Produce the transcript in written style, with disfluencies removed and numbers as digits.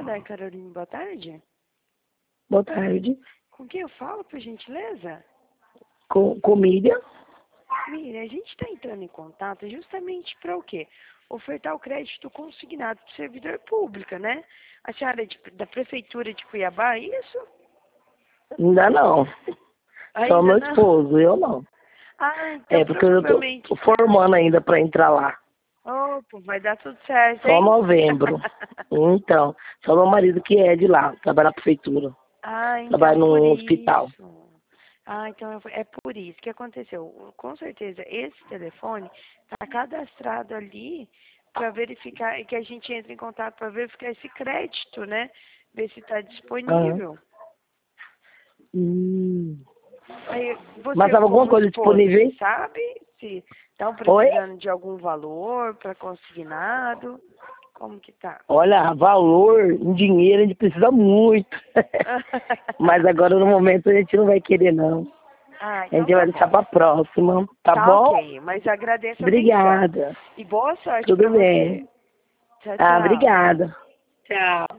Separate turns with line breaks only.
André Caroline, boa tarde.
Boa tarde.
Com quem eu falo, por gentileza?
Com Miriam.
Miriam, a gente está entrando em contato justamente para o quê? Ofertar o crédito consignado para o servidor público, né? A senhora é da Prefeitura de Cuiabá, é isso?
Ainda não. Só
Ainda
meu
não?
esposo, eu não.
Ah, então
Porque eu
provavelmente...
tô formando ainda para entrar lá.
Opa, vai dar tudo certo,
Só
hein?
novembro. Então, só meu marido que é de lá, trabalha na prefeitura.
Ah,
Trabalha
então por
no hospital.
isso. Ah, então é por isso que aconteceu. Com certeza, esse telefone está cadastrado ali para verificar, que a gente entra em contato para verificar esse crédito, né? Ver se está
Aham.
disponível.
Hum.
Aí,
Mas
você,
tava alguma
como
coisa
esposa,
disponível,
você
hein?
sabe se estão
Oi?
precisando de algum valor para consignado? Como que tá?
Olha, valor em dinheiro a gente precisa muito. Mas agora no momento a gente não vai querer, não.
Ah,
A
então
gente
tá
vai deixar
bom.
pra próxima, tá
Tá
bom?
ok, mas agradeço a atenção.
Obrigada.
E boa sorte para
Tudo
você.
bem.
Tchau,
Ah,
tchau.
obrigada.
Tchau.